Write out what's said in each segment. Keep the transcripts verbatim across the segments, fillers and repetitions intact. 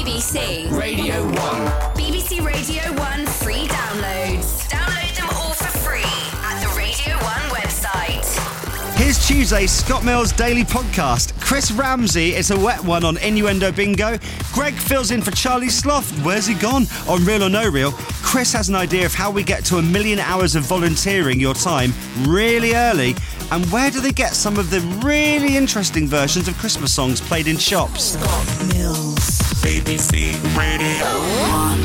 B C Radio one. B B C Radio one free downloads. Download them all for free at the Radio one website. Here's Tuesday's Scott Mills Daily Podcast. Chris Ramsey is a wet one on Innuendo Bingo. Greg fills in for Charlie Sloth. Where's he gone? On Real or No Real. Chris has an idea of how we get to a million hours of volunteering your time really early. And where do they get some of the really interesting versions of Christmas songs played in shops? Scott Mills. B B C Radio one.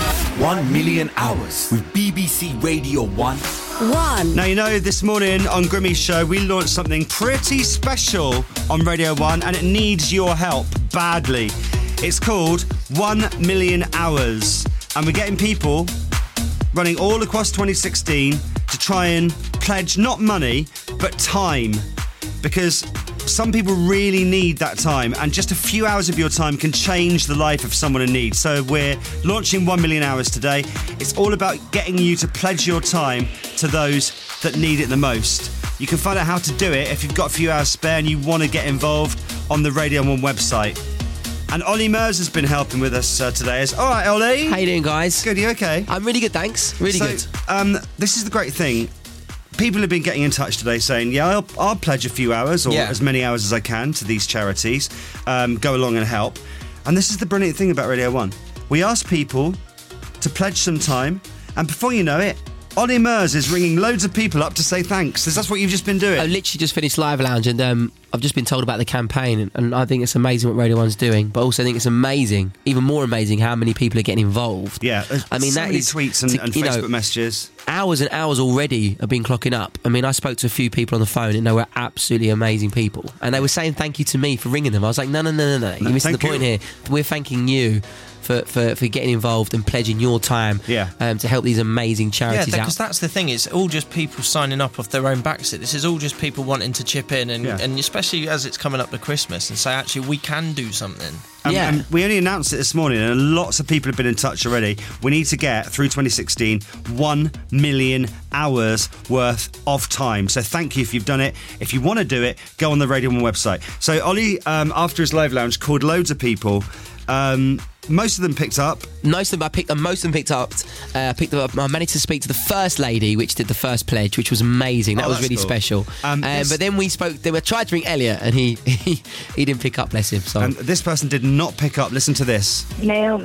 One million hours with B B C Radio one. One. Now, you know, this morning on Grimmy's show, we launched something pretty special on Radio one, and it needs your help badly. It's called One Million Hours. And we're getting people running all across twenty sixteen to try and pledge not money, but time. Because some people really need that time, and just a few hours of your time can change the life of someone in need. So we're launching one million hours today. It's all about getting you to pledge your time to those that need it the most. You can find out how to do it if you've got a few hours spare and you want to get involved on the Radio one website. And Ollie Mers has been helping with us uh, today. All right, Ollie. How you doing, guys? Good, you okay? I'm really good, thanks. Really so, good. Um, this is the great thing. People have been getting in touch today saying, yeah, I'll, I'll pledge a few hours or Yeah. as many hours as I can to these charities, um, go along and help. And this is the brilliant thing about Radio one. We ask people to pledge some time, and before you know it, Ollie Mers is ringing loads of people up to say thanks. That's what you've just been doing. I literally just finished Live Lounge, and um, I've just been told about the campaign, and, and I think it's amazing what Radio one's doing, but also I think it's amazing, even more amazing, how many people are getting involved. Yeah, I mean, so that many is tweets and, to- and you know, Facebook messages. Hours and hours already have been clocking up. I mean, I spoke to a few people on the phone, and they were absolutely amazing people, and they were saying thank you to me for ringing them. I was like, no, no, no, no, no, you're missing the thank point you. here. We're thanking you for, for, for getting involved and pledging your time Yeah. um, to help these amazing Yeah, charities out. because that's the thing. It's all just people signing up off their own backs. This is all just people wanting to chip in, and, Yeah. and especially as it's coming up to Christmas, and say, actually, we can do something. Um, Yeah. and we only announced it this morning, and lots of people have been in touch already. We need to get, through twenty sixteen, one million hours worth of time. So thank you if you've done it. If you want to do it, go on the Radio one website. So Ollie, um, after his live lounge, called loads of people. Um, most of them picked up. Most of them I picked. Uh, most of them picked up. Uh, I picked them up. I managed to speak to the first lady, which did the first pledge, which was amazing. That Oh, was that's really cool. special. Um, Um, this- but then we spoke. They were tried to ring Elliot, and he he, he didn't pick up. Bless him. So And this person did not pick up. Listen to this. Naomi,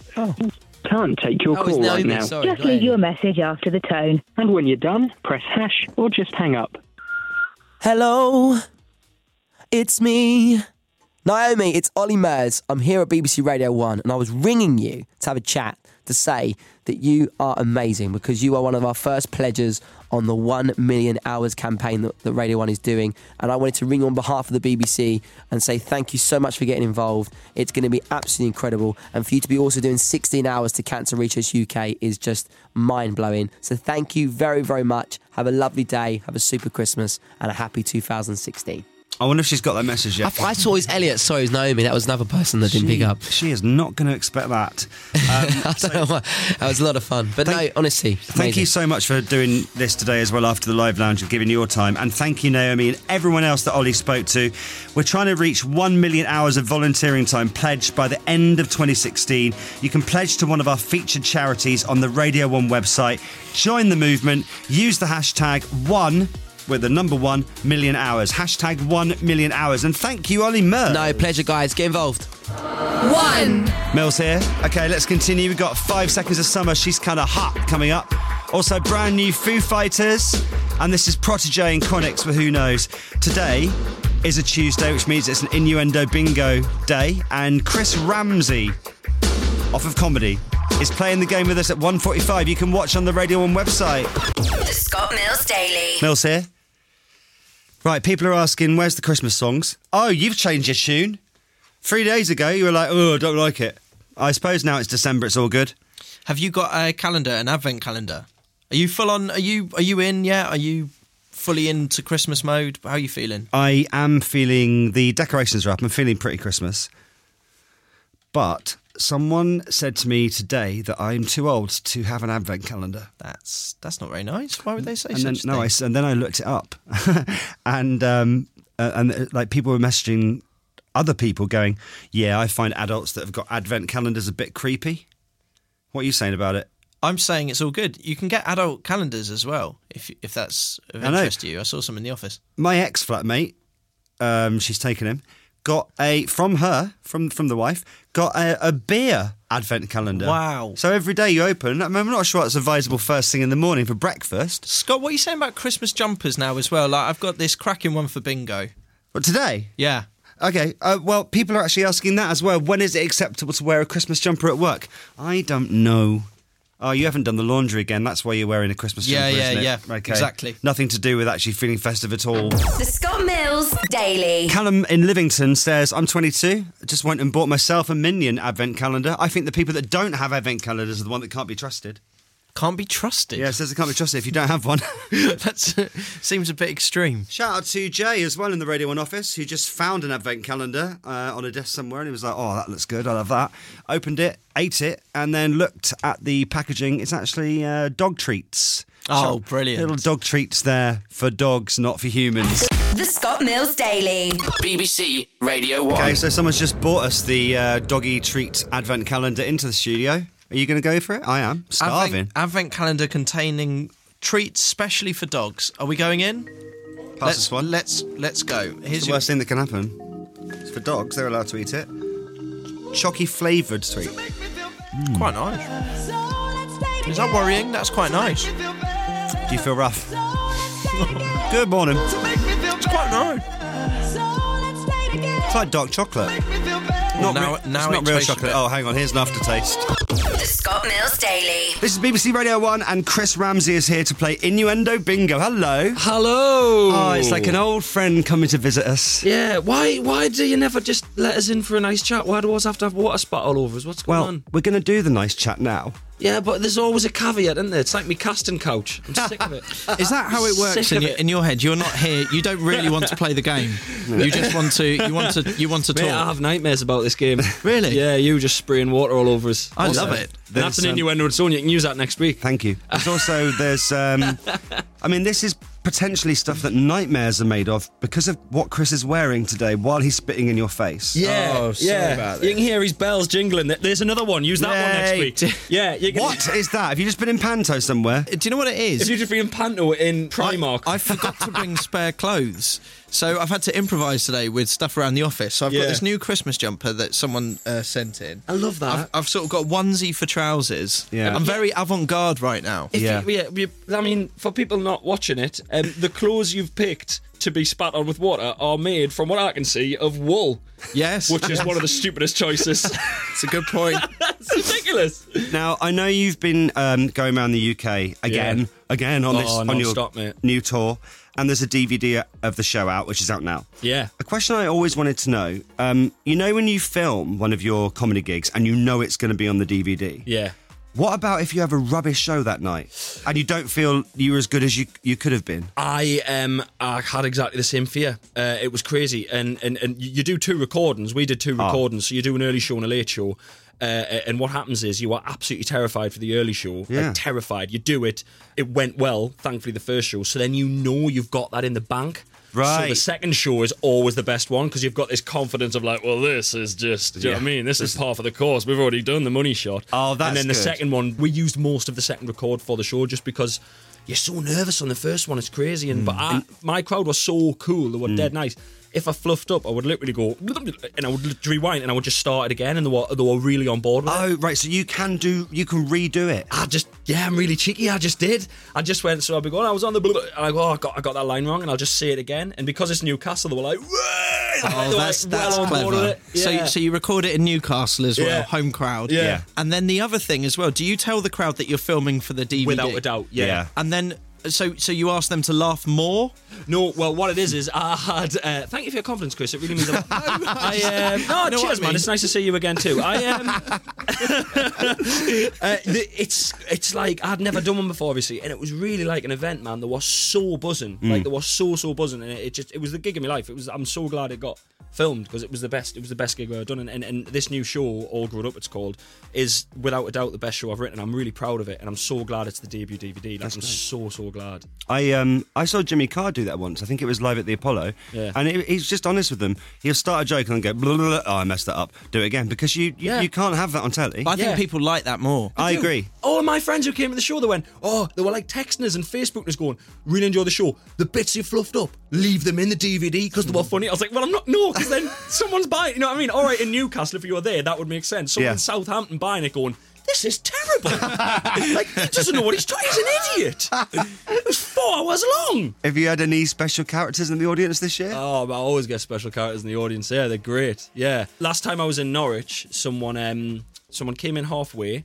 Can't take your oh, it's call right Naomi, now. Sorry, just go ahead. leave your message after the tone. And when you're done, press hash or just hang up. Hello, it's me, Naomi. It's Ollie Mers. I'm here at B B C Radio one, and I was ringing you to have a chat to say that you are amazing because you are one of our first pledgers on the one million hours campaign that, that Radio one is doing. And I wanted to ring you on behalf of the B B C and say thank you so much for getting involved. It's going to be absolutely incredible. And for you to be also doing sixteen hours to Cancer Research U K is just mind-blowing. So thank you very, very much. Have a lovely day, have a super Christmas, and a happy two thousand sixteen. I wonder if she's got that message yet. I, I saw his Elliot. Sorry, it was Naomi. That was another person that didn't she, pick up. She is not going to expect that. Um, I don't know why. That was a lot of fun. But Thank- no, honestly, Thank you so much for doing this today as well after the live lounge and giving your time. And thank you, Naomi, and everyone else that Ollie spoke to. We're trying to reach one million hours of volunteering time pledged by the end of twenty sixteen. You can pledge to one of our featured charities on the Radio one website. Join the movement. Use the hashtag one with the number one million hours. Hashtag one million hours. And thank you, Ollie Mers. No, pleasure, guys. Get involved. One. Mills here. Okay, let's continue. We've got Five Seconds of Summer, She's Kinda Hot coming up. Also, brand new Foo Fighters. And this is Protégé and Chronixx for Who Knows. Today is a Tuesday, which means it's an Innuendo Bingo day. And Chris Ramsey, off of Comedy, is playing the game with us at one forty-five. You can watch on the Radio one website. The Scott Mills Daily. Mills here. Right, people are asking, where's the Christmas songs? Oh, you've changed your tune. Three days ago, you were like, oh, I don't like it. I suppose now it's December, it's all good. Have you got a calendar, an advent calendar? Are you full on? Are you are you in? Yeah, are you fully into Christmas mode? How are you feeling? I am feeling, the decorations are up, I'm feeling pretty Christmas. But someone said to me today that I'm too old to have an advent calendar. That's that's not very nice. Why would they say And such then, a no, I, thing? s- and then I looked it up. and um, uh, and uh, like people were messaging other people going, yeah, I find adults that have got advent calendars a bit creepy. What are you saying about it? I'm saying it's all good. You can get adult calendars as well, if if that's of I know. interest to you. I saw some in the office. My ex-flatmate, um, she's taken him, got a, from her, from from the wife, got a, a beer advent calendar. Wow. So every day you open, I mean, I'm not sure it's advisable first thing in the morning for breakfast. Scott, what are you saying about Christmas jumpers now as well? Like, I've got this cracking one for bingo. But today? Yeah. Okay, uh, well, people are actually asking that as well. When is it acceptable to wear a Christmas jumper at work? I don't know. Oh, you haven't done the laundry again. That's why you're wearing a Christmas Yeah, jumper, yeah, isn't it? yeah, Okay. exactly. Nothing to do with actually feeling festive at all. The Scott Mills Daily. Callum in Livingston says, I'm twenty-two, just went and bought myself a Minion advent calendar. I think the people that don't have advent calendars are the one that can't be trusted. Can't be trusted? Yeah, it says it can't be trusted if you don't have one. That seems a bit extreme. Shout out to Jay as well in the Radio one office, who just found an advent calendar uh, on a desk somewhere, and he was like, oh, that looks good, I love that. Opened it, ate it, and then looked at the packaging. It's actually uh, dog treats. Oh, So, brilliant. Little dog treats there for dogs, not for humans. The Scott Mills Daily. B B C Radio one. Okay, so someone's just bought us the uh, doggy treat advent calendar into the studio. Are you going to go for it? I am. Starving. Advent, advent calendar containing treats specially for dogs. Are we going in? Pass let's, us one. Let's let's go. It's Here's the your, worst thing that can happen. It's for dogs, they're allowed to eat it. Chalky flavoured treat. quite nice. Is that worrying? That's quite nice. Do you feel rough? Good morning. It's quite nice. It's like dark chocolate. Not, now- re- now it's it not real tastes a chocolate. bit- Oh, hang on, here's an aftertaste. The Scott Mills Daily. This is B B C Radio one, and Chris Ramsey is here to play Innuendo Bingo. Hello. Hello. Oh, it's like an old friend coming to visit us. Yeah, why why do you never just let us in for a nice chat? Why do we always have to have water spat all over us? What's going Well, on? we're going to do the nice chat now. Yeah, but there's always a caveat, isn't there? It's like me casting couch. I'm sick of it. Is that how it works Sick in of your, it. in your head? You're not here. You don't really want to play the game. You just want to. You want to. You want to Mate, I talk. have nightmares about this game. Really? Yeah, you just spraying water all over us. I Also, love it. and that's an There's, um, innuendo of its own. You can use that next week. Thank you. There's also, there's, um, I mean, this is potentially stuff that nightmares are made of because of what Chris is wearing today while he's spitting in your face. Yeah, Oh, sorry yeah. about You can hear his bells jingling. There's another one. Use that one Yay. next week. Yeah. You can, What is that? Have you just been in Panto somewhere? Do you know what it is? If you just be in Panto in Primark. I, I forgot to bring spare clothes, so I've had to improvise today with stuff around the office. So I've Yeah. got this new Christmas jumper that someone uh, sent in. I love that. I've, I've sort of got onesie for trousers. Yeah. I'm very avant-garde right now. If Yeah. you, yeah, you- I mean, for people not watching it, um, the clothes you've picked to be spat on with water are made, from what I can see, of wool, Yes, which is one of the stupidest choices. it's a good point. It's ridiculous. Now, I know you've been um, going around the U K again, Yeah. again on Oh, this on your non-stop, mate. new tour, and there's a D V D of the show out, which is out now. Yeah. A question I always wanted to know, um, you know when you film one of your comedy gigs and you know it's going to be on the D V D? Yeah. What about if you have a rubbish show that night and you don't feel you were as good as you you could have been? I um I had exactly the same fear. Uh, it was crazy, and, and and you do two recordings. We did two Oh. recordings, so you do an early show and a late show. Uh, and what happens is you are absolutely terrified for the early show. Yeah. Like, terrified. You do it. It went well, thankfully, the first show. So then you know you've got that in the bank. So Right. the second show is always the best one because you've got this confidence of like, well, this is just, do you know what I Yeah. mean? This is par for the course. We've already done the money shot. Oh, that's And then the good. second one, we used most of the second record for the show just because you're so nervous on the first one. It's crazy. And but I, my crowd was so cool. They were dead nice. If I fluffed up, I would literally go and I would rewind and I would just start it again, and they were they were really on board with it. Oh, right. So you can do, you can redo it. I just, yeah, I'm really cheeky. I just did. I just went, so I'll be going, I was on the, blah, blah, and I go, oh, I got, I got that line wrong, and I'll just say it again. And because it's Newcastle, they were like, Oh, they were that's like, well that's on board with clever. it. So, Yeah. so you record it in Newcastle as well, Yeah. home crowd. Yeah. And then the other thing as well. Do you tell the crowd that you're filming for the D V D? Without a doubt, yeah. Yeah. And then, so so you ask them to laugh more. No, well, what it is is I had. Uh, thank you for your confidence, Chris. It really means a lot. I, um, no, You know what cheers, I man. mean? It's nice to see you again too. I um, uh, the, it's it's like I'd never done one before, obviously, and it was really like an event, man. They were so buzzing, like they were so so buzzing, and it, it just it was the gig of my life. It was. I'm so glad it got filmed because it was the best. It was the best gig I've ever done, and, and and this new show, All Grown Up, it's called, is without a doubt the best show I've written. I'm really proud of it, and I'm so glad it's the debut D V D. Like, I'm so so so glad. I um I saw Jimmy Carr do that once. I think it was live at the Apollo. Yeah. And it, he's just honest with them. He'll start a joke and then go, blah, blah, blah. Oh, I messed that up. Do it again. Because you you, Yeah. you can't have that on telly. I think Yeah. people like that more. I do. agree. All of my friends who came to the show, they went, oh, they were like texting us and Facebooking us going, really enjoy the show. The bits you fluffed up, leave them in the D V D because they were funny. I was like, well, I'm not, no, because then someone's buying it. You know what I mean? All right, in Newcastle, if you were there, that would make sense. Someone Yeah. in Southampton buying it going, this is terrible. Like, he doesn't know what he's trying. He's an idiot. It was four hours long. Have you had any special characters in the audience this year? Oh, I always get special characters in the audience. Yeah, they're great. Yeah. Last time I was in Norwich, someone um, someone came in halfway,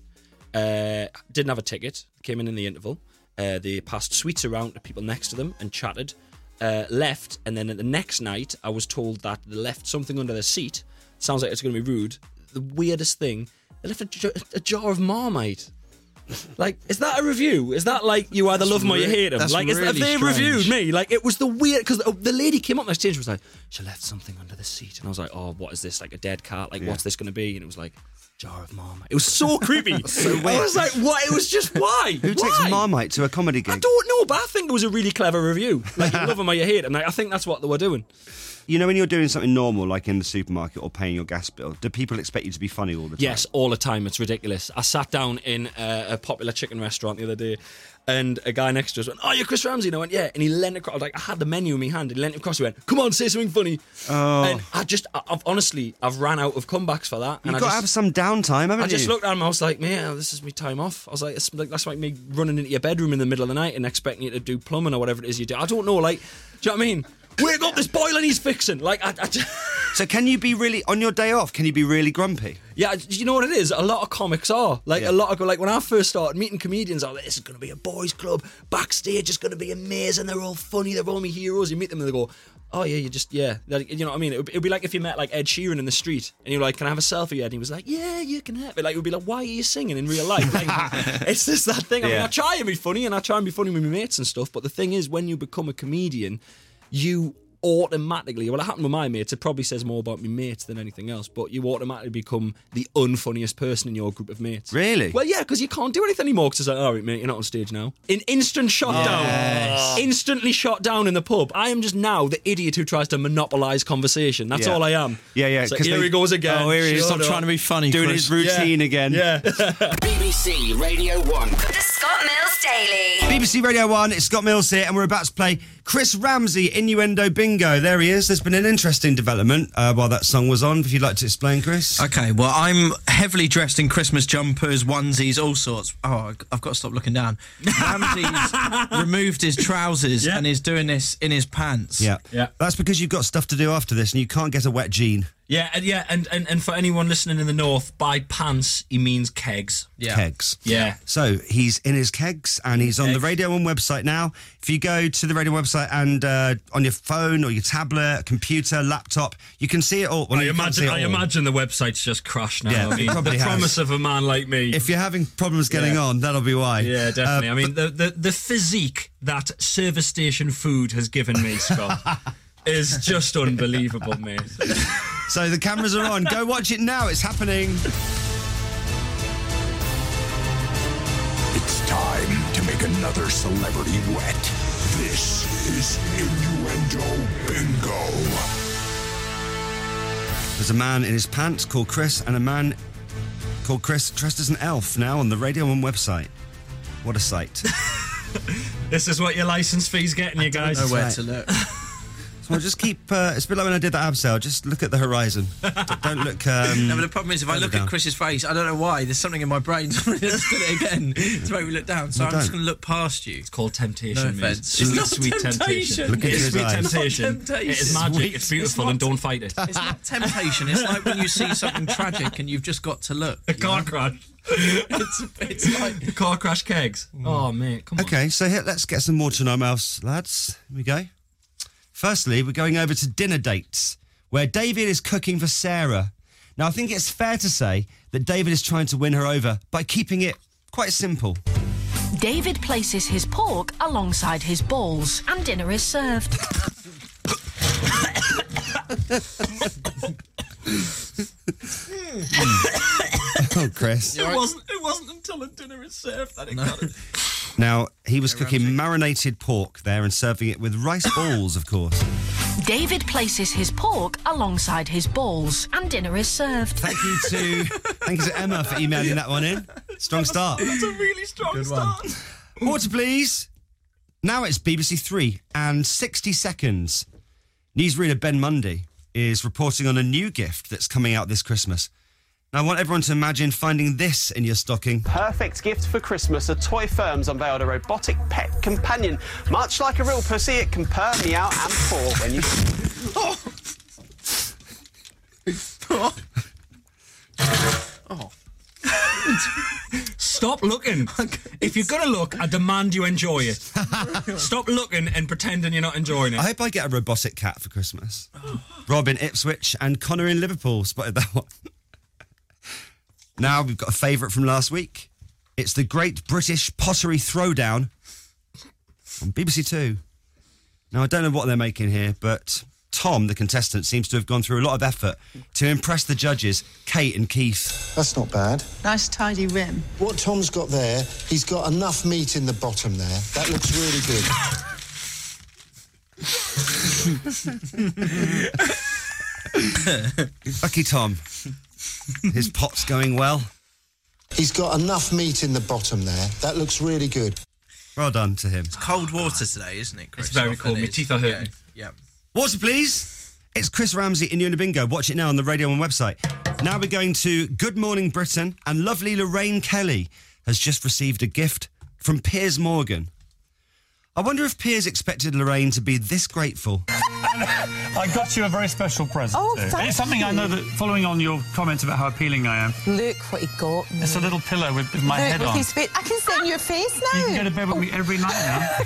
uh, didn't have a ticket, came in in the interval. Uh, they passed sweets around to people next to them and chatted, uh, left, and then at the next night, I was told that they left something under their seat. Sounds like it's going to be rude. The weirdest thing, they left a, j- a jar of Marmite. Like, is that a review? Is that like you either love them or you hate them? that's Like, is, have really they strange. reviewed me? Like, it was the weird because the, the lady came up on stage and was like, "She left something under the seat," and I was like, "Oh, what is this? Like a dead cat? Like, what's this going to be?" And it was like, jar of Marmite. It was so creepy. So weird. I was like, "What?" It was just why? Who why? takes Marmite to a comedy gig? I don't know, but I think it was a really clever review. Like, you love them or you hate them. Like, I think that's what they were doing. You know when you're doing something normal, like in the supermarket or paying your gas bill, do people expect you to be funny all the time? Yes, all the time. It's ridiculous. I sat down in a, a popular chicken restaurant the other day, and a guy next to us went, "Oh, you're Chris Ramsey?" And I went, "Yeah." And he leant across. Like, I had the menu in my hand. He leant across. He went, "Come on, say something funny." Oh. And I just, I- I've honestly, I've ran out of comebacks for that. You've and got I to have just, some downtime, haven't I just you? looked at him. I was like, "Man, this is my time off." I was like, it's like "That's like me running into your bedroom in the middle of the night and expecting you to do plumbing or whatever it is you do." I don't know. Like, do you know what I mean? Wake up! This boiler needs fixing. Like, I, I just. So can you be really, on your day off, can you be really grumpy? Yeah, you know what it is? A lot of comics are. Like, Yeah. a lot of, like, when I first started meeting comedians, I was like, this is going to be a boys' club. Backstage is going to be amazing. They're all funny. They're all my heroes. You meet them and they go, oh, yeah, you just, yeah. Like, you know what I mean? It would, it would be like if you met, like, Ed Sheeran in the street and you're like, can I have a selfie, Ed? And he was like, yeah, you can have it. Like, it would be like, why are you singing in real life? Like, it's just that thing. I mean, Yeah. I try and be funny and I try and be funny with my mates and stuff. But the thing is, when you become a comedian, you automatically, well, it happened with my mates, it probably says more about my mates than anything else, but you automatically become the unfunniest person in your group of mates. Really? Well, yeah, because you can't do anything anymore, because it's like, all right, mate, you're not on stage now. In instant shot down. Instantly shot down in the pub. I am just now the idiot who tries to monopolise conversation. That's Yeah. all I am. Yeah, yeah, It's like, 'cause here they- he goes again. Oh, here he is. Shut Stop up. trying to be funny, Doing Chris. his routine again. Yeah. B B C Radio one. The Scott Mills Daily. B B C Radio one, it's Scott Mills here, and we're about to play Chris Ramsey Innuendo Bingo. There he is. There's been an interesting development uh, while that song was on. If you'd like to explain, Chris. Okay, well, I'm heavily dressed in Christmas jumpers, onesies, all sorts. Oh, I've got to stop looking down. Ramsey's removed his trousers Yeah. and is doing this in his pants. Yeah. Yeah. That's because you've got stuff to do after this, and you can't get a wet jean. Yeah, and yeah, and, and, and for anyone listening in the north, by pants, he means kegs. Yeah. Kegs. Yeah. So he's in his kegs, and he's on the Kegs. Radio one website now. If you go to the Radio one website and uh, on your phone or your tablet, computer, laptop, you can see it all. Well, I you can't imagine, see it I all. imagine the website's just crashed now. Yeah, I it mean, probably the has. promise of a man like me. If you're having problems getting Yeah. on, that'll be why. Yeah, definitely. Uh, I mean, the, the the physique that service station food has given me, Scott, is just unbelievable, mate. So the cameras are on. Go watch it now. It's happening. It's time to make another celebrity wet. This is Innuendo Bingo. There's a man in his pants called Chris, and a man called Chris dressed as an elf now on the Radio one website. What a sight. This is what your license fee's getting you guys. Know where Right. to look. So just keep. Uh, it's a bit like when I did that abseil. Just look at the horizon. D- Don't look. Um, No, but the problem is, if I further look down. at Chris's face, I don't know why. There's something in my brain. So I'm just doing it again to make me look down. So No, I'm just don't. going to look past you. It's called temptation, No mate. offence. It's, It's not sweet temptation. temptation. Look into It's his sweet eyes. temptation. It's not temptation. It is magic. Sweet. It's beautiful, It's and not- don't fight it. It's not temptation. It's like when you see something tragic and you've just got to look. A you car know? crash. It's, it's like... Car crash kegs. Oh, mate, come on. Okay, so here, let's get some more to our mouths, lads. Here we go. Firstly, we're going over to dinner dates, where David is cooking for Sarah. Now, I think it's fair to say that David is trying to win her over by keeping it quite simple. David places his pork alongside his balls, and dinner is served. Oh, Chris. It wasn't. It wasn't until the dinner is served that it got it. Now, he was cooking marinated pork there and serving it with rice balls, of course. David places his pork alongside his balls, and dinner is served. Thank you to thank you to Emma for emailing that one in. Strong start. That's a really strong Good start. one. Water, please. Now it's B B C Three and sixty seconds. Newsreader Ben Mundy is reporting on a new gift that's coming out this Christmas. Now, I want everyone to imagine finding this in your stocking. Perfect gift for Christmas. A Toy Firms unveiled a robotic pet companion. Much like a real pussy, it can purr, meow and paw when you... Oh. Oh. Stop looking. If you're going to look, I demand you enjoy it. Stop looking and pretending you're not enjoying it. I hope I get a robotic cat for Christmas. Rob in Ipswich and Connor in Liverpool spotted that one. Now we've got a favourite from last week. It's the Great British Pottery Throwdown on B B C Two. Now, I don't know what they're making here, but Tom, the contestant, seems to have gone through a lot of effort to impress the judges, Kate and Keith. That's not bad. Nice tidy rim. What Tom's got there, he's got enough meat in the bottom there. That looks really good. Lucky Tom. His pot's going well. He's got enough meat in the bottom there. That looks really good. Well done to him. It's cold water today, isn't it, Chris? It's very cold. My teeth are hurting. Yeah. Water, please. It's Chris Ramsey in Una Bingo. Watch it now on the Radio one website. Now we're going to Good Morning Britain, and lovely Lorraine Kelly has just received a gift from Piers Morgan. I wonder if Piers expected Lorraine to be this grateful. I got you a very special present. Oh, too. thank It's something you. I know that, following on your comment about how appealing I am, Look what he got me. it's a little pillow with, with my Look, head with on. his face. I can sit in your face now. You can go to bed with me every night now.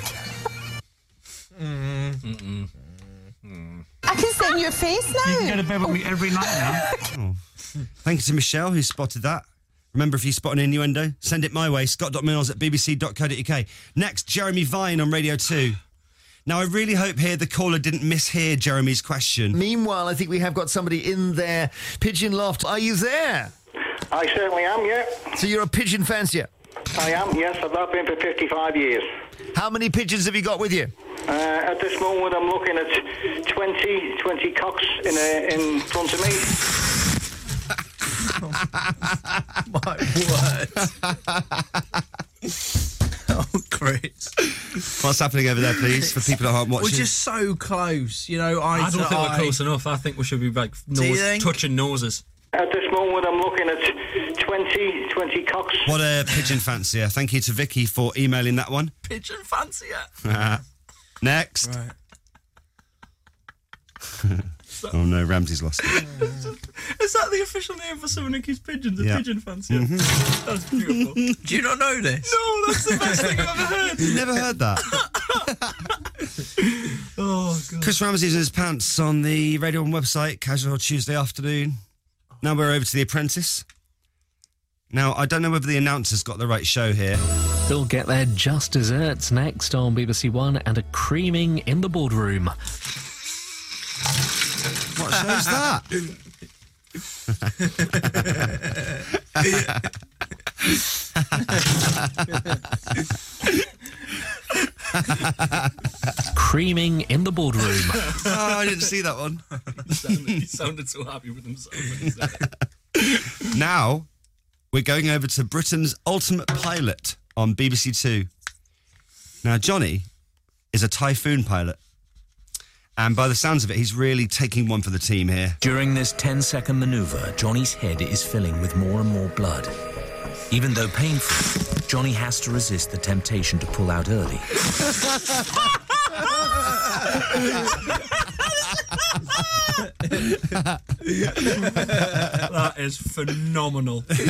I can sit in your face now. You can go to bed with me every night now. Oh. Thank you to Michelle, who spotted that. Remember, if you spot an innuendo, send it my way, scott.mills at bbc.co.uk. Next, Jeremy Vine on Radio two. Now, I really hope here the caller didn't mishear Jeremy's question. Meanwhile, I think we have got somebody in their pigeon loft. Are you there? I certainly am, yeah. So you're a pigeon fancier? I am, yes. I've been for fifty-five years. How many pigeons have you got with you? Uh, at this moment, I'm looking at twenty, twenty cocks in, a, in front of me. My word. Oh, Chris. What's happening over there, please, for people who aren't watching? We're just so close, you know. I, I don't think we're close enough. I think we should be like nose, touching noses. At this moment, I'm looking at twenty, twenty cocks. What a pigeon fancier. Thank you to Vicky for emailing that one. Pigeon fancier. Next. Right. Oh no, Ramsey's lost it. Is that the official name for someone who keeps pigeons? A Yeah. pigeon fancier? Mhm. That's beautiful. Do you not know this? No, that's the best thing I've ever heard. You've never heard that? Oh, God. Chris Ramsey's in his pants on the Radio one website, casual Tuesday afternoon. Now we're over to The Apprentice. Now, I don't know whether the announcer's got the right show here. They'll get their just desserts next on B B C One and a creaming in the boardroom. What show's that? Creaming in the boardroom. Oh, I didn't see that one. he, sounded, he sounded so happy with himself when he said it. Now, we're going over to Britain's Ultimate Pilot on B B C Two. Now, Johnny is a Typhoon pilot. And by the sounds of it, he's really taking one for the team here. During this ten-second manoeuvre, Johnny's head is filling with more and more blood. Even though painful, Johnny has to resist the temptation to pull out early. That is phenomenal. That's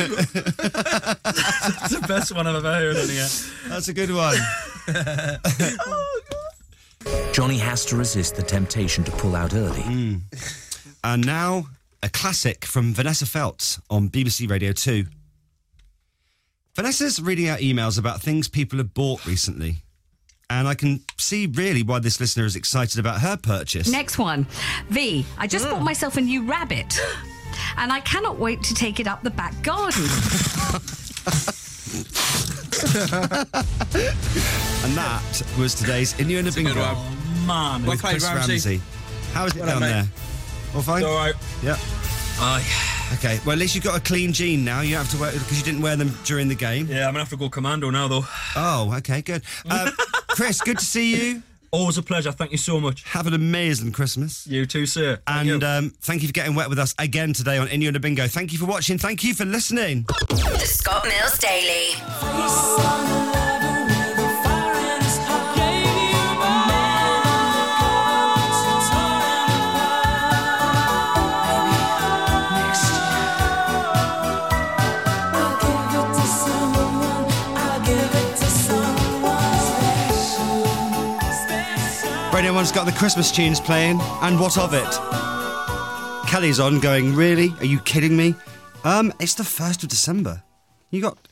the best one I've ever heard on here. That's a good one. Oh, God. Johnny has to resist the temptation to pull out early. Mm. And now, a classic from Vanessa Feltz on B B C Radio two. Vanessa's reading out emails about things people have bought recently. And I can see really why this listener is excited about her purchase. Next one. V, I just bought myself a new rabbit. And I cannot wait to take it up the back garden. And that was today's Innuendo Bingo. good one. Oh, man. With Well played, Chris Ramsey. Ramsey. How is it Well down done, there? mate. All fine? All right. Yeah. Aye. Okay, well, at least you've got a clean jean now. You don't have to wear because you didn't wear them during the game. Yeah, I'm going to have to go commando now, though. Oh, okay, good. Uh, Chris, good to see you. Always a pleasure. Thank you so much. Have an amazing Christmas. You too, sir. Thank And you. um, thank you for getting wet with us again today on Innuendo Bingo. Thank you for watching. Thank you for listening. The Scott Mills Daily. Radio One's got the Christmas tunes playing, and what of it? Kelly's on going, really? Are you kidding me? Um, it's the first of December. You got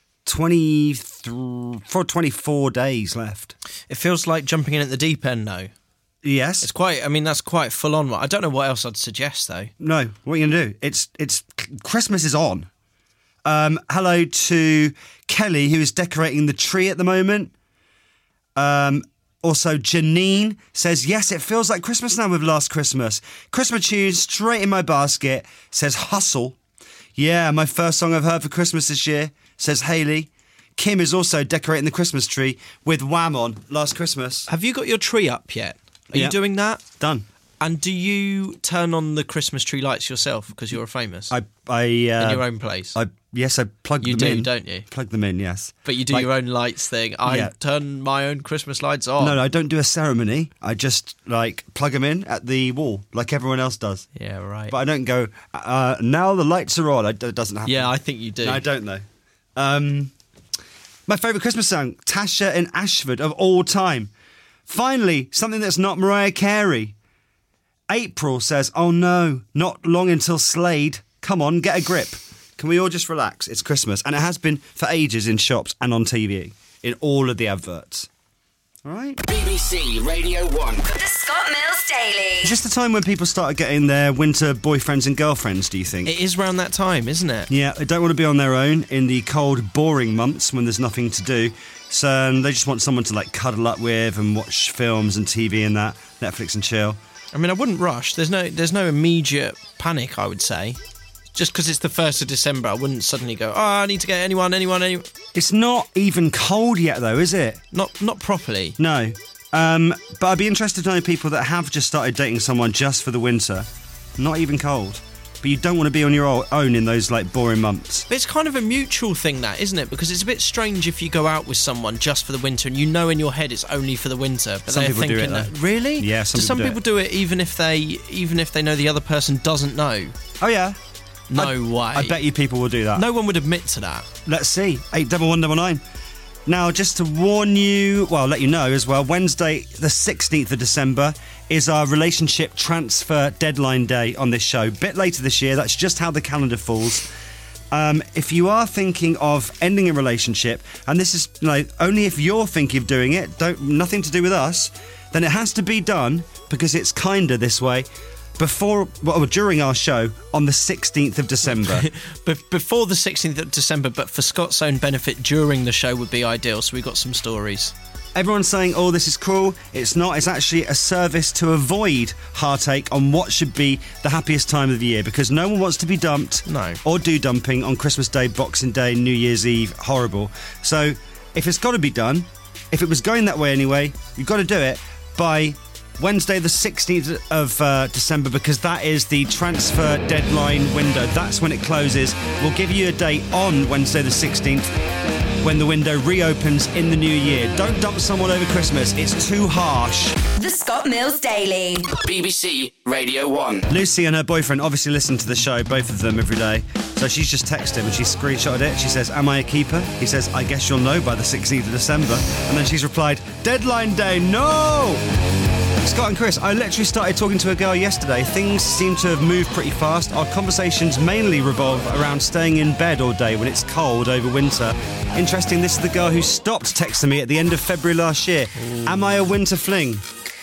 twenty-three, twenty-four days left. It feels like jumping in at the deep end, though. Yes. It's quite, I mean, that's quite full on. I don't know what else I'd suggest, though. No, what are you going to do? It's, it's, Christmas is on. Um, hello to Kelly, who is decorating the tree at the moment. Um... Also, Janine says, yes, it feels like Christmas now with Last Christmas. Christmas tunes straight in my basket, says Hustle. Yeah, my first song I've heard for Christmas this year, says Hayley. Kim is also decorating the Christmas tree with Wham on Last Christmas. Have you got your tree up yet? Are Yeah. you doing that? Done. And do you turn on the Christmas tree lights yourself because you're famous? I, I, uh, in your own place? I, yes, I plug You them do, in. don't you? Plug them in, yes. But you do Like- your own lights thing. I Yeah. turn my own Christmas lights on. No, no, I don't do a ceremony. I just, like, plug them in at the wall, like everyone else does. Yeah, right. But I don't go, uh, now the lights are on. It doesn't happen. Yeah, I think you do. No, I don't know. Um, my favourite Christmas song, Tasha and Ashford of all time. Finally, something that's not Mariah Carey. April says, oh no, not long until Slade. Come on, get a grip. Can we all just relax? It's Christmas. And it has been for ages in shops and on T V, in all of the adverts. All right? B B C Radio one. The Scott Mills Daily. Just the time when people started getting their winter boyfriends and girlfriends, do you think? It is around that time, isn't it? Yeah, they don't want to be on their own in the cold, boring months when there's nothing to do. So um, they just want someone to like cuddle up with and watch films and T V and that, Netflix and chill. I mean, I wouldn't rush. There's no, there's no immediate panic, I would say. Just because it's the first of December, I wouldn't suddenly go, oh, I need to get anyone, anyone, anyone. It's not even cold yet, though, is it? Not, not properly. No. Um, but I'd be interested to know people that have just started dating someone just for the winter. Not even cold. But you don't want to be on your own in those, like, boring months. But it's kind of a mutual thing, that, isn't it? Because it's a bit strange if you go out with someone just for the winter and you know in your head it's only for the winter. But Some they're people do thinking it, that. though. Really? Yeah, some do some people do people do it even if they even if they know the other person doesn't know? Oh, yeah. No I, way. I bet you people will do that. No one would admit to that. Let's see. eight double one double nine. Now, just to warn you, well, let you know as well, Wednesday, the sixteenth of December, is our relationship transfer deadline day on this show. Bit later this year, that's just how the calendar falls. Um, if you are thinking of ending a relationship, and this is you know, only if you're thinking of doing it, don't nothing to do with us, then it has to be done, because it's kinder this way, before, well, during our show on the sixteenth of December. Be- before the sixteenth of December, but for Scott's own benefit during the show would be ideal, so we've got some stories. Everyone's saying, oh, this is cruel. It's not. It's actually a service to avoid heartache on what should be the happiest time of the year, because no one wants to be dumped no. or do dumping on Christmas Day, Boxing Day, New Year's Eve. Horrible. So if it's got to be done, if it was going that way anyway, you've got to do it by Wednesday the sixteenth of uh, December, because that is the transfer deadline window. That's when it closes. We'll give you a date on Wednesday the sixteenth when the window reopens in the new year. Don't dump someone over Christmas. It's too harsh. The Scott Mills Daily. B B C Radio one. Lucy and her boyfriend obviously listen to the show, both of them, every day. So she's just texted him and she screenshotted it. She says, am I a keeper? He says, I guess you'll know by the sixteenth of December. And then she's replied, deadline day, no! Scott and Chris, I literally started talking to a girl yesterday. Things seem to have moved pretty fast. Our conversations mainly revolve around staying in bed all day when it's cold over winter. Interesting, this is the girl who stopped texting me at the end of February last year. Ooh. Am I a winter fling?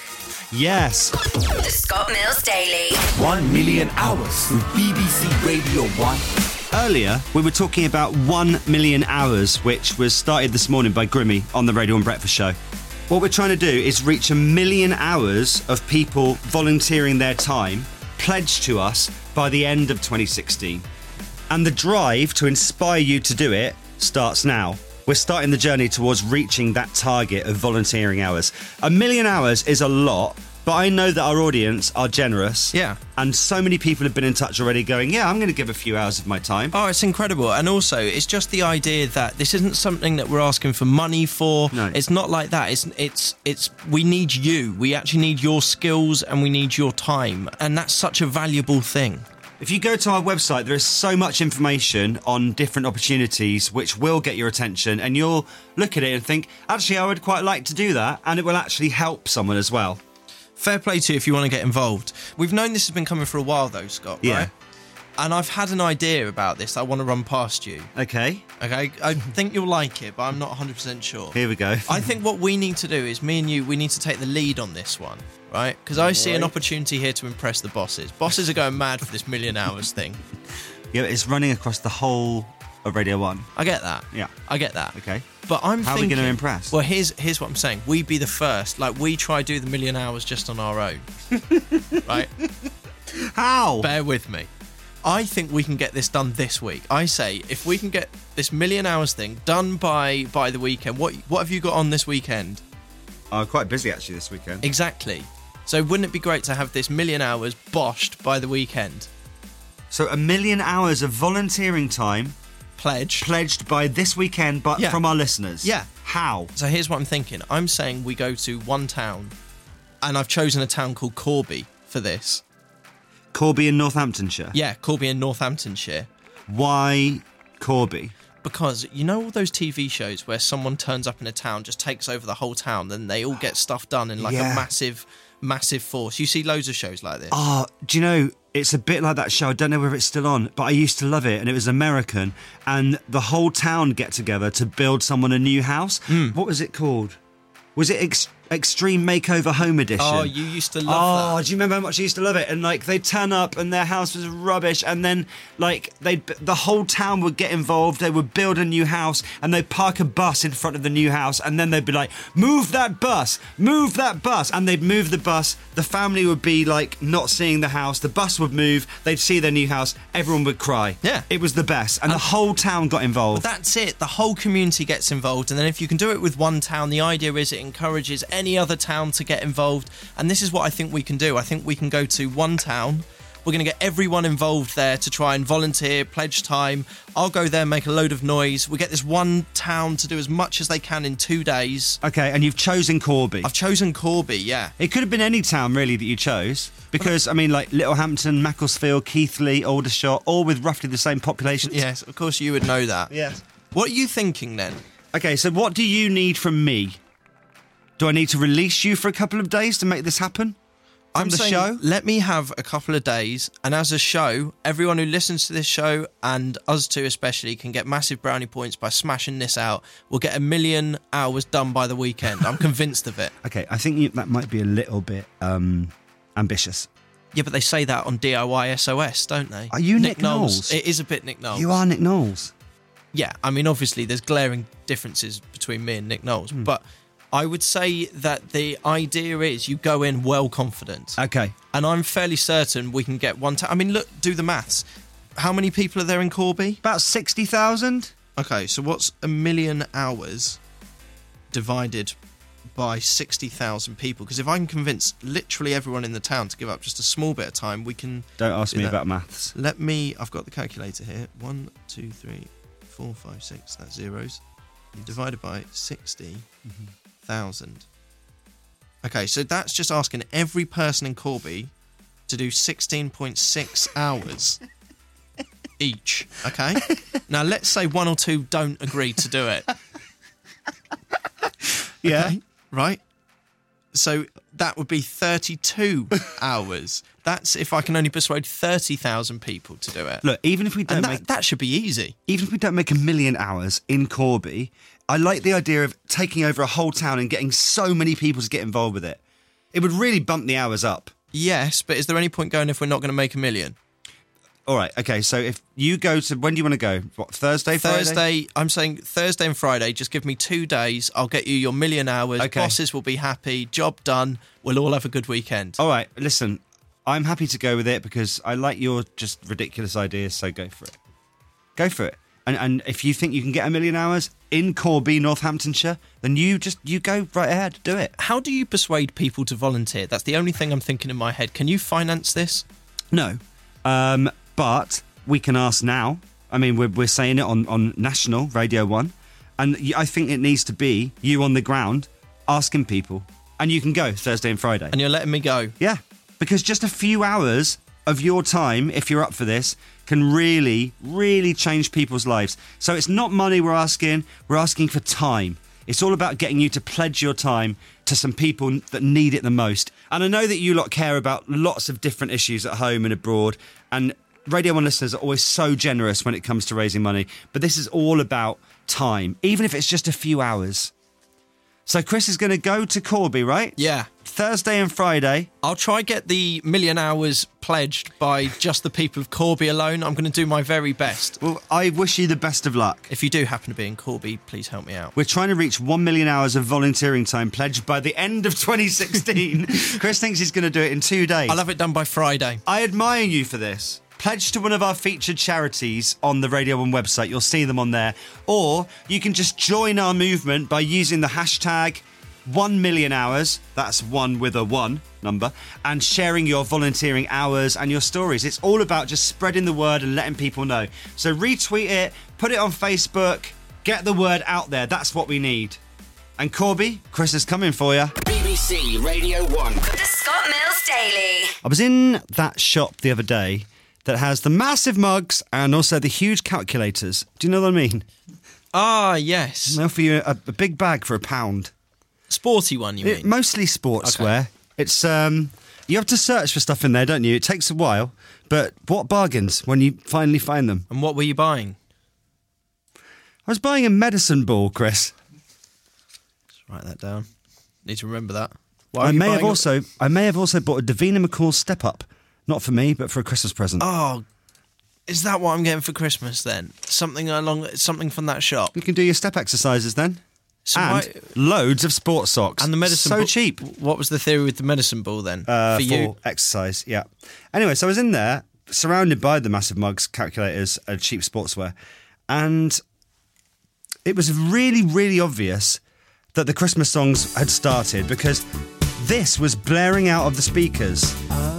Yes. The Scott Mills Daily. One million hours with B B C Radio one. Earlier, we were talking about one million hours, which was started this morning by Grimmy on the Radio one Breakfast Show. What we're trying to do is reach a million hours of people volunteering their time, pledged to us by the end of twenty sixteen. And the drive to inspire you to do it starts now. We're starting the journey towards reaching that target of volunteering hours. A million hours is a lot, but I know that our audience are generous. Yeah. And so many people have been in touch already going, yeah, I'm going to give a few hours of my time. Oh, it's incredible. And also, it's just the idea that this isn't something that we're asking for money for. No. It's not like that. It's, it's, it's, we need you. We actually need your skills and we need your time. And that's such a valuable thing. If you go to our website, there is so much information on different opportunities which will get your attention, and you'll look at it and think, actually, I would quite like to do that, and it will actually help someone as well. Fair play to you if you want to get involved. We've known this has been coming for a while, though, Scott, Yeah. right? And I've had an idea about this I want to run past you. Okay. Okay, I think you'll like it, but I'm not one hundred percent sure. Here we go. I think what we need to do is, me and you, we need to take the lead on this one, right? Because I see an Right. opportunity here to impress the bosses. Bosses are going mad for this million hours thing. Yeah, it's running across the whole of Radio one. I get that. Yeah. I get that. Okay. But I'm How thinking... are we going to impress? Well, here's here's what I'm saying. We be the first. Like, we try do the million hours just on our own. Right? How? Bear with me. I think we can get this done this week. I say, if we can get this million hours thing done by by the weekend, what what have you got on this weekend? I'm quite busy, actually, this weekend. Exactly. So wouldn't it be great to have this million hours boshed by the weekend? So a million hours of volunteering time... Pledge. Pledged by this weekend, but Yeah. from our listeners. Yeah. How? So here's what I'm thinking. I'm saying we go to one town, and I've chosen a town called Corby for this. Corby in Northamptonshire? Yeah, Corby in Northamptonshire. Why Corby? Because you know all those T V shows where someone turns up in a town, just takes over the whole town, then they all get stuff done in like Yeah. a massive, massive force. You see loads of shows like this. Ah, do you know, it's a bit like that show. I don't know whether it's still on, but I used to love it, and it was American, and the whole town get together to build someone a new house. Hmm. What was it called? Was it Ex- Extreme Makeover Home Edition? Oh, you used to love Oh, that. do you remember how much I used to love it? And like they'd turn up and their house was rubbish, and then like they the whole town would get involved. They would build a new house, and they'd park a bus in front of the new house, and then they'd be like, "Move that bus, move that bus," and they'd move the bus. The family would be like not seeing the house. The bus would move. They'd see their new house. Everyone would cry. Yeah, it was the best, and, and the whole town got involved. But that's it. The whole community gets involved, and then if you can do it with one town, the idea is it encourages any other town to get involved. And this is what I think we can do. I think we can go to one town. We're going to get everyone involved there to try and volunteer, pledge time. I'll go there, make a load of noise. We get this one town to do as much as they can in two days. Okay, and you've chosen Corby. I've chosen Corby, yeah. It could have been any town, really, that you chose. Because, I mean, like, Littlehampton, Macclesfield, Keighley, Aldershot, all with roughly the same population. Yes, of course you would know that. Yes. What are you thinking, then? Okay, so what do you need from me? Do I need to release you for a couple of days to make this happen? From I'm the saying, show? let me have a couple of days, and as a show, everyone who listens to this show, and us two especially, can get massive brownie points by smashing this out. We'll get a million hours done by the weekend. I'm convinced of it. Okay, I think you, that might be a little bit um, ambitious. Yeah, but they say that on D I Y S O S, don't they? Are you Nick Knowles? It is a bit Nick Knowles. You are Nick Knowles. Yeah, I mean, obviously, there's glaring differences between me and Nick Knowles, Hmm. but I would say that the idea is you go in well confident. Okay. And I'm fairly certain we can get one time. I mean, look, do the maths. How many people are there in Corby? About sixty thousand. Okay, so what's a million hours divided by sixty thousand people? Because if I can convince literally everyone in the town to give up just a small bit of time, we can... Don't ask do me that. about maths. Let me... I've got the calculator here. One, two, three, four, five, six. That's zeros. Divided by sixty thousand. Okay, so that's just asking every person in Corby to do sixteen point six hours each, okay? Now, let's say one or two don't agree to do it. Yeah. Okay, right? So that would be thirty-two hours. That's if I can only persuade thirty thousand people to do it. Look, even if we don't And that, make... that should be easy. Even if we don't make a million hours in Corby, I like the idea of taking over a whole town and getting so many people to get involved with it. It would really bump the hours up. Yes, but is there any point going if we're not going to make a million? All right, okay, so if you go to, when do you want to go? What, Thursday, Friday? Thursday, I'm saying Thursday and Friday. Just give me two days. I'll get you your million hours. Okay. Bosses will be happy. Job done. We'll all have a good weekend. All right, listen, I'm happy to go with it because I like your just ridiculous ideas, so go for it. Go for it. And, and if you think you can get a million hours in Corby, Northamptonshire, then you just, you go right ahead, do it. How do you persuade people to volunteer? That's the only thing I'm thinking in my head. Can you finance this? No. Um, but we can ask now. I mean, we're, we're saying it on, on National Radio one. And y- I think it needs to be you on the ground asking people. And you can go Thursday and Friday. And you're letting me go? Yeah. Because just a few hours of your time, if you're up for this, can really, really change people's lives. So it's not money we're asking. We're asking for time. It's all about getting you to pledge your time to some people that need it the most. And I know that you lot care about lots of different issues at home and abroad. And Radio one listeners are always so generous when it comes to raising money. But this is all about time, even if it's just a few hours. So Chris is going to go to Corby, right? Yeah. Thursday and Friday. I'll try get the million hours pledged by just the people of Corby alone. I'm going to do my very best. Well, I wish you the best of luck. If you do happen to be in Corby, please help me out. We're trying to reach one million hours of volunteering time pledged by the end of twenty sixteen. Chris thinks he's going to do it in two days. I'll have it done by Friday. I admire you for this. Pledge to one of our featured charities on the Radio one website. You'll see them on there. Or you can just join our movement by using the hashtag one million hours, that's one with a one number, and sharing your volunteering hours and your stories. It's all about just spreading the word and letting people know. So retweet it, put it on Facebook, get the word out there. That's what we need. And Corby, Chris is coming for you. B B C Radio one. The Scott Mills Daily. I was in that shop the other day that has the massive mugs and also the huge calculators. Do you know what I mean? Ah, yes. They offer you a, a big bag for a pound. Sporty one, you It- mean? mostly sportswear. Okay. It's um, you have to search for stuff in there, don't you? It takes a while, but what bargains when you finally find them. And what were you buying? I was buying a medicine ball, Chris. Let's write that down. Need to remember that. Why were I you may have buying a- also, I may have also bought a Davina McCall Step Up, not for me, but for a Christmas present. Oh, is that what I'm getting for Christmas then? Something along, something from that shop. You can do your step exercises then. So and why- loads of sports socks. And the medicine so ball- cheap. What was the theory with the medicine ball then? Uh, for for you? exercise, yeah. Anyway, so I was in there, surrounded by the massive mugs, calculators, and cheap sportswear, and it was really, really obvious that the Christmas songs had started because this was blaring out of the speakers.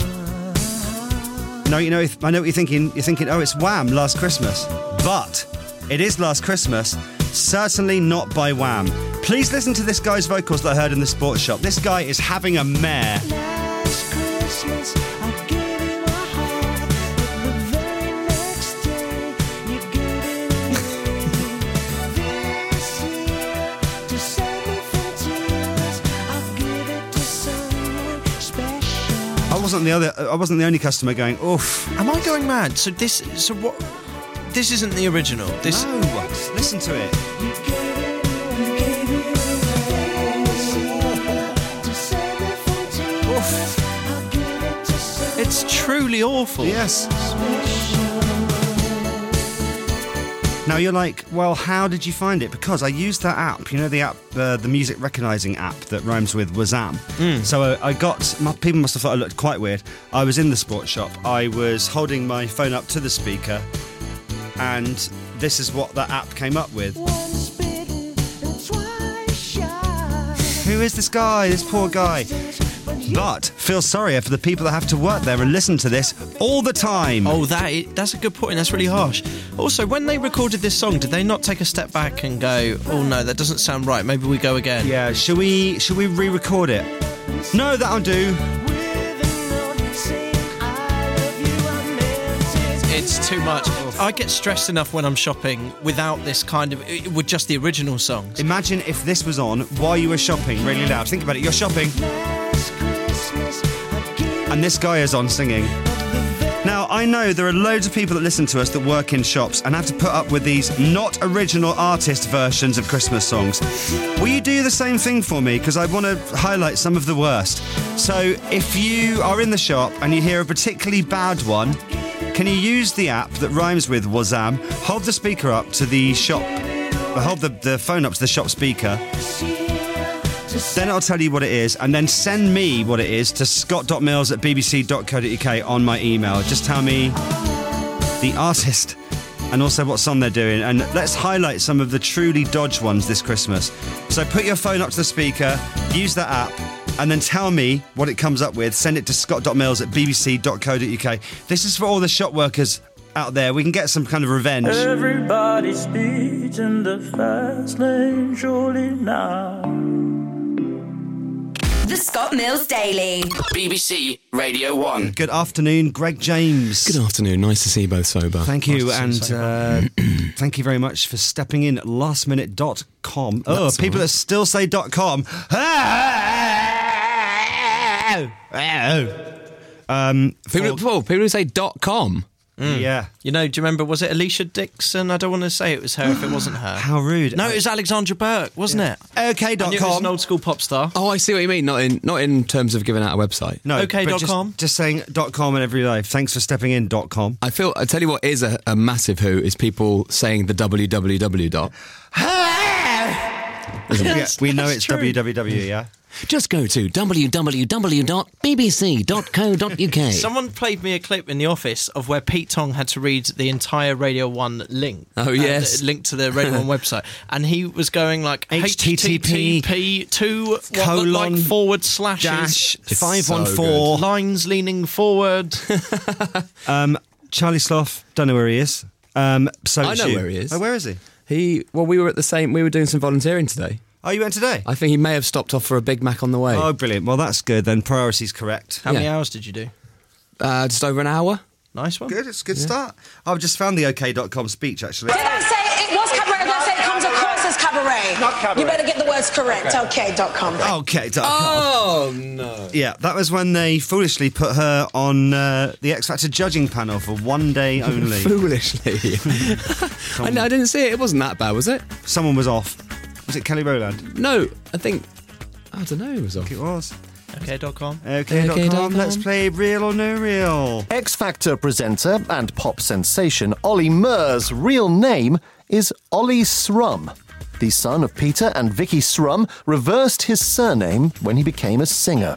No, you know, if- I know what you're thinking. You're thinking, oh, it's Wham! Last Christmas, but it is Last Christmas. Certainly not by Wham. Please listen to this guy's vocals that I heard in the sports shop. This guy is having a mare. I wasn't the other. I wasn't the only customer going, oof. Am I going mad? So this, so what? This isn't the original. This. No, listen to it. It's truly awful. Yes. Now you're like, well, how did you find it? Because I used that app, you know, the app, uh, the music recognising app that rhymes with Wazam. Mm. So I, I got, my, people must have thought I looked quite weird. I was in the sports shop. I was holding my phone up to the speaker, and this is what that app came up with. Who is this guy? This poor guy. But feel sorry for the people that have to work there and listen to this all the time. Oh, that i- that's a good point. That's really harsh. Also, when they recorded this song, did they not take a step back and go, "Oh no, that doesn't sound right. Maybe we go again." Yeah. Should we? Should we re-record it? No, that'll do. It's too much. I get stressed enough when I'm shopping without this kind of, with just the original songs. Imagine if this was on while you were shopping really loud. Think about it. You're shopping, and this guy is on singing. Now, I know there are loads of people that listen to us that work in shops and have to put up with these not original artist versions of Christmas songs. Will you do the same thing for me? Because I want to highlight some of the worst. So if you are in the shop and you hear a particularly bad one, Can you use the app that rhymes with Wazam? Hold the speaker up to the shop. uh, Hold the, the phone up to the shop speaker. Then I'll tell you what it is, and then send me what it is to scott.mills at bbc dot co dot uk on my email. Just tell me the artist and also what song they're doing, and let's highlight some of the truly Dodge ones this Christmas. So put your phone up to the speaker, use that app, and then tell me what it comes up with. Send it to scott.mills at bbc dot co dot uk. This is for all the shop workers out there. We can get some kind of revenge. Everybody speeds in the fast lane, surely now. The Scott Mills Daily. B B C Radio one. Good afternoon, Greg James. Good afternoon. Nice to see you both sober. Thank you, Nice and uh, thank you very much for stepping in. last minute dot com. Oh, That's people all right. that still say .com. Um, People, oh, people who say dot com. Yeah. You know, do you remember, was it Alicia Dixon? I don't want to say it was her if it wasn't her. How rude. No, it was Alexandra Burke, wasn't it? OK dot I knew it was com. an old school pop star. Oh, I see what you mean. Not in not in terms of giving out a website. No, OK but dot just, com. just saying .com in every life. Thanks for stepping in .com. I feel. I tell you what is a, a massive who is people saying the www dot. Yeah, we know it's W W W, yeah? Just go to w w w dot b b c dot co dot u k. Someone played me a clip in the office of where Pete Tong had to read the entire Radio one link. Oh, yes. Uh, link to the Radio one website. And he was going like H T T P H T T P two what, colon like forward slashes. dash It's five one so four. Lines leaning forward. um, Charlie Sloth, don't know where he is. Um, so I it's know you. where he is. Oh, where is he? He. Well, we were at the same. We were doing some volunteering today. Oh, you went today? I think he may have stopped off for a Big Mac on the way. Oh, brilliant. Well, that's good then. Priorities correct. How many Yeah. hours did you do? Uh, just over an hour. Nice one. Good, it's a good start. I've just found the OK dot com speech, actually. Did I say it was cabaret? Did I say it comes across as cabaret? Not cabaret. You better get the words correct. Okay, dot com. OK dot com. Oh no. Yeah, that was when they foolishly put her on uh, the X Factor judging panel for one day only. Foolishly. I, know, I didn't see it. It wasn't that bad, was it? Someone was off. Was it Kelly Rowland? No, I think. I don't know. It was off. It was. OK dot com. OK dot com. OK dot com. Let's play Real or No Real. X Factor presenter and pop sensation Ollie Murs' real name is Ollie Srum. The son of Peter and Vicky Srum reversed his surname when he became a singer.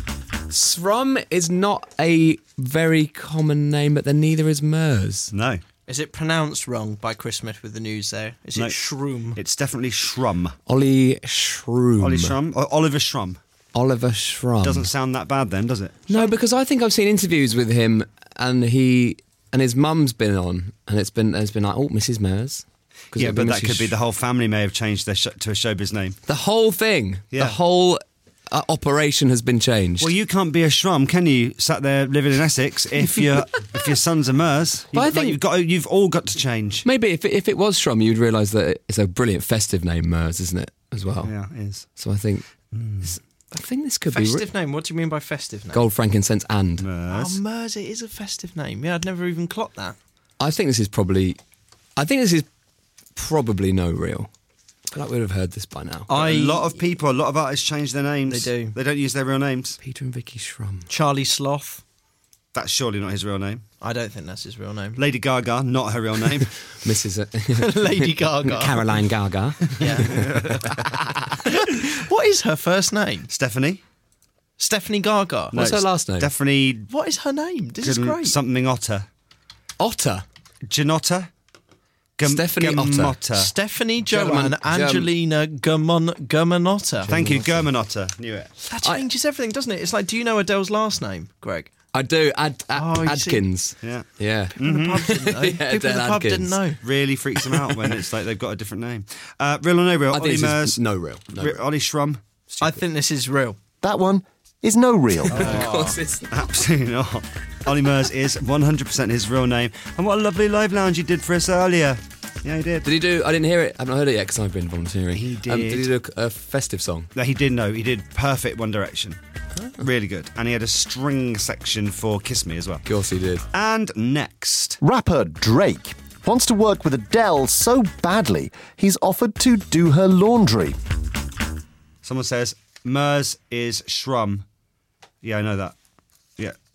Srum is not a very common name, but then neither is Murs. No. Is it pronounced wrong by Chris Smith with the news there? Is No. it Shroom? It's definitely Shrum. Ollie Shroom. Ollie Shrum? Or Oliver Shrum. Oliver Shrum. Doesn't sound that bad then, does it? No, because I think I've seen interviews with him, and he and his mum's been on, and it's been it's been like, oh, Missus Murs. 'Cause Yeah, it'd be but that Missus could be the whole family may have changed their sh- to a showbiz name. The whole thing. Yeah. The whole uh, operation has been changed. Well, you can't be a Shrum, can you? Sat there living in Essex if your if your son's a Murs. But I You've, think- like, you've got you've all got to change. Maybe if it, if it was Shrum, you'd realise that it's a brilliant festive name, Murs, isn't it? As well. Yeah, it is. So I think this- I think this could be Festive name? What do you mean by festive name? gold, frankincense, and Murs. Oh, Murs, it is a festive name. Yeah, I'd never even clocked that. I think this is probably. I think this is probably no real. I feel like we'd have heard this by now. I, A lot of people, a lot of artists change their names. They do. They don't use their real names. Peter and Vicky Shrum. Charlie Sloth. That's surely not his real name. I don't think that's his real name. Lady Gaga, not her real name. Missus Lady Gaga. Caroline Gaga. Yeah. What is her first name? Stephanie. Stephanie Gaga. What's her last name? Stephanie. What is her name? This is great. Something Otter. Otter. Janotta. Gam- Stephanie Otter. Gamotta. Stephanie German- Joanne Angelina Gurman- Gurmanotta. Thank you, Germanotta. Knew it. That changes everything, doesn't it? It's like, do you know Adele's last name, Greg? I do. Ad, Ad, Oh, you see. Adkins. Yeah. Yeah. People in the pub didn't know. Yeah, People in the Adele pub didn't Adkins. know. Really freaks them out when it's like they've got a different name. Uh, real or no real? I Ollie think this Murs. is no real. No Ri- real. Ollie Shrum. I think this is real. That one is no real. Of course it's Absolutely not. Ollie Murs is one hundred percent his real name. And what a lovely live lounge you did for us earlier. Yeah, he did. Did he do? I didn't hear it. I haven't heard it yet because I've been volunteering. He did. Um, did he do a, a festive song? No, he did know. He did perfect One Direction. Really good. And he had a string section for Kiss Me as well. Of course he did. And next. Rapper Drake wants to work with Adele so badly he's offered to do her laundry. Someone says, Murs is Shrum. Yeah, I know that. Yeah.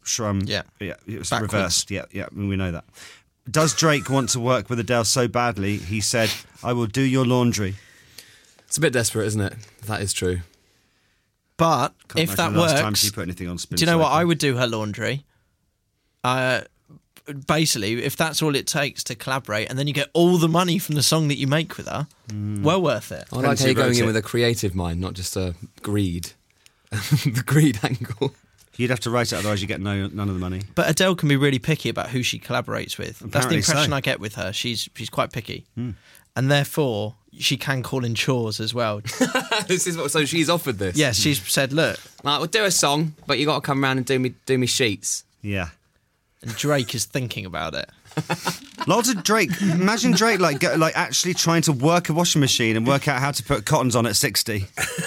Shrum. Yeah. Yeah, it was Backwards. reversed. Yeah, yeah, we know that. Does Drake want to work with Adele so badly? He said, I will do your laundry. It's a bit desperate, isn't it? That is true. But Can't if that imagine the last time works, she put anything on Spin do you know what? Cycle. I would do her laundry. Uh, basically, if that's all it takes to collaborate, and then you get all the money from the song that you make with her, well worth it. I like how you're going in with a creative mind, not just a greed. The greed angle. You'd have to write it, otherwise you get no none of the money. But Adele can be really picky about who she collaborates with. That's the Apparently impression so. I get with her. She's she's quite picky, Mm. and therefore she can call in chores as well. This is what. So she's offered this. Yes, she's said, "Look, Right, we'll do a song, but you got to come around and do me do me sheets." Yeah. And Drake is thinking about it. Lots of Drake. Imagine Drake like go, like actually trying to work a washing machine and work out how to put cottons on at sixty.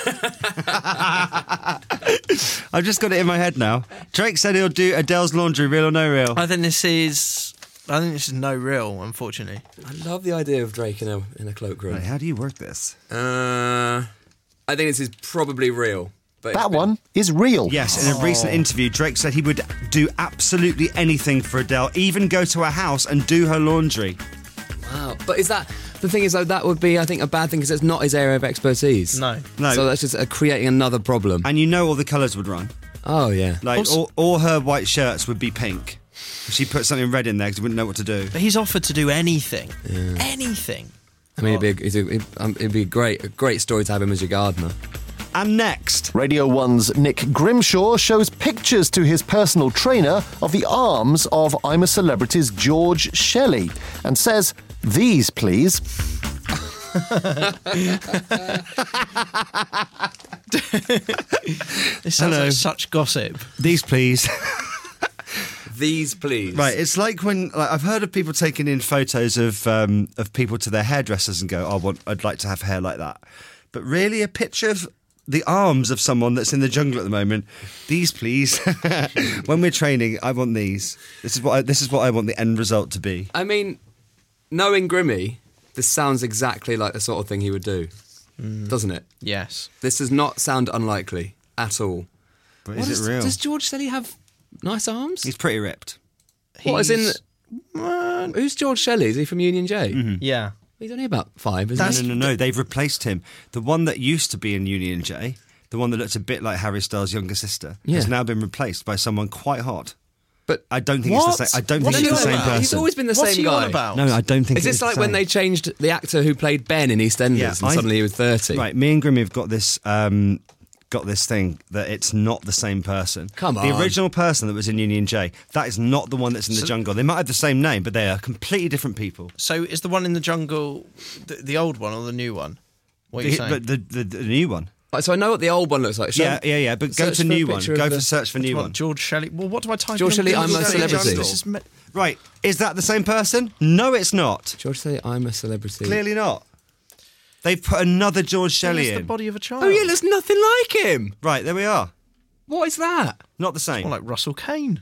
I've just got it in my head now. Drake said he'll do Adele's laundry, real or no real. I think this is. I think this is no real, unfortunately. I love the idea of Drake in a in a cloakroom. Right, how do you work this? Uh, I think this is probably real. But That one is real. Yes, in a recent interview, Drake said he would do absolutely anything for Adele, even go to her house and do her laundry. Wow. But is that... The thing is, though, that would be, I think, a bad thing because it's not his area of expertise. No. No. So that's just uh, creating another problem. And you know all the colours would run. Oh, yeah. Like, Also- all, all her white shirts would be pink. If she put something red in there because he wouldn't know what to do. But he's offered to do anything. Yeah. Anything. I mean, it'd be, a, it'd, a, um, it'd be a great, a great story to have him as your gardener. And next, Radio one's Nick Grimshaw shows pictures to his personal trainer of the arms of I'm a Celebrity's George Shelley and says, "These, please." This sounds Hello. like such gossip. these please. These, please. Right, it's like when like, I've heard of people taking in photos of um, of people to their hairdressers and go, "I want, I'd like to have hair like that." But really, a picture of the arms of someone that's in the jungle at the moment. These, please. When we're training, I want these. This is what I, this is what I want the end result to be. I mean, knowing Grimmy, this sounds exactly like the sort of thing he would do, doesn't it? Yes. This does not sound unlikely at all. But What is does, it real? Does George Shelley have nice arms? He's pretty ripped. What, as in... He's- Uh, who's George Shelley? Is he from Union J? Yeah. He's only about five, isn't No, he? no, no, no. They've replaced him. The one that used to be in Union J, the one that looked a bit like Harry Styles' younger sister, Yeah. has now been replaced by someone quite hot. But I don't think What? it's the same. I don't What's think he it's the on same about? person. He's always been the What's same he guy. on about? No, I don't think. Is it's this like the when same. they changed the actor who played Ben in EastEnders Yeah, and I- suddenly he was thirty? Right, me and Grimmy have got this. Um, got this thing that it's not the same person. Come The on. original person that was in Union J, that is not the one that's in the So- jungle. They might have the same name, but they are completely different people. So is the one in the jungle the, the old one or the new one? What are you The- saying? but the, the, the new one. Right, so I know what the old one looks like. Show- Yeah, yeah, yeah. But go search to for a new one. picture Go of for the- search for What do new you one. want, George Shelley. Well, what do I type George in? Shelley, George I'm a Shelley Celebrity. jungle? This is me- Right, is that the same person? No, it's not. George Shelley, I'm a Celebrity. Clearly not. They've put another George Shelley That's the in. body of a child. Oh yeah, looks nothing like him. Right, there we are. What is that? Not the same. More like Russell Kane.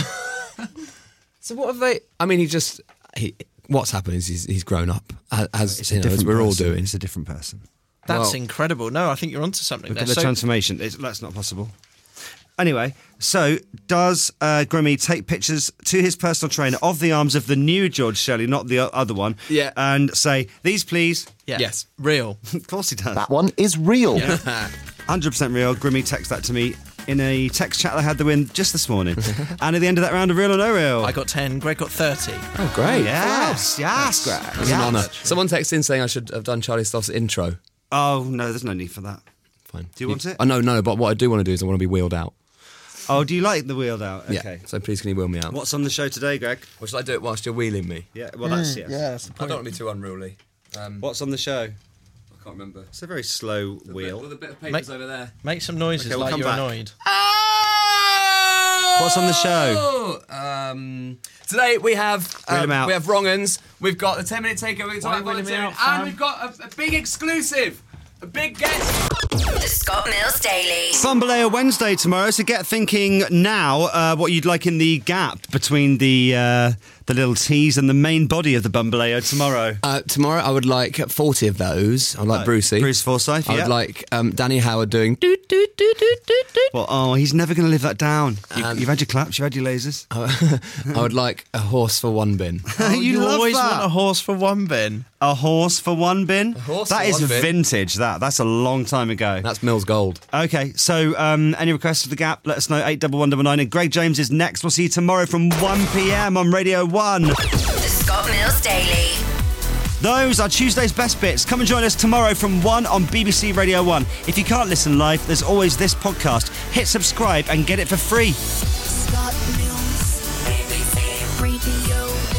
So what have they? I mean, he just he. What's happened is he's, he's grown up, as, as, It's you a know, as different we're all person. doing. It's a different person. That's Well- incredible. No, I think you're onto something Look there. at the So- transformation. It's, that's not possible. Anyway, so does uh, Grimmy take pictures to his personal trainer of the arms of the new George Shelley, not the o- other one, Yeah. and say, these please? yeah. Yes. Real. Of course he does. That one is real. one hundred percent real. Grimmy texted that to me in a text chat I had the win just this morning. And at the end of that round of Real or No Real. I got ten. Greg got thirty. Oh, great! Yes, yes. That's an yes. honour. Someone texted in saying I should have done Charlie Stoff's intro. Oh, no, there's no need for that. Fine. Do you want it? Oh no, no. But what I do want to do is I want to be wheeled out. Oh, do you like the wheeled out? Okay. Yeah. So please, can you wheel me out? What's on the show today, Greg? Or should I do it whilst you're wheeling me? Yeah, well, that's, yes. that's the I don't want to be too unruly. Um, What's on the show? I can't remember. It's a very slow wheel. With a bit of Make- papers over there. Make some noises Okay, we'll like come you're back. annoyed. What's on the show? Um, today we have Wheel um, 'em out. we have wrong-uns. We've got the ten minute takeover. We're talking Why about wheel 'em volunteering, out, and fam? we've got a, a big exclusive, a big guest. The Scott Mills Daily. Fumbleayer Wednesday tomorrow, so get thinking now uh, what you'd like in the gap between the uh, the little teas and the main body of the Bumbaleo tomorrow? Uh, tomorrow, I would like forty of those. I'd like Right. Brucey. Bruce Forsyth, I yeah. would like um, Danny Howard doing doot, doot, doot, doot, doot, doot. Well, oh, he's never going to live that down. You, Um, you've had your claps, you've had your lasers. I would like a horse for one bin. Oh, you you love always that. want a horse for one bin. A horse for one bin? A horse That for is one bin. vintage, that. That's a long time ago. That's Mills Gold. Okay, so um, any requests for the Gap, let us know, eight one one nine nine. And Greg James is next. We'll see you tomorrow from one p.m. on Radio one. The Scott Mills Daily. Those are Tuesday's best bits. Come and join us tomorrow from one on B B C Radio one. If you can't listen live, there's always this podcast. Hit subscribe and get it for free. Scott Mills, B B C Radio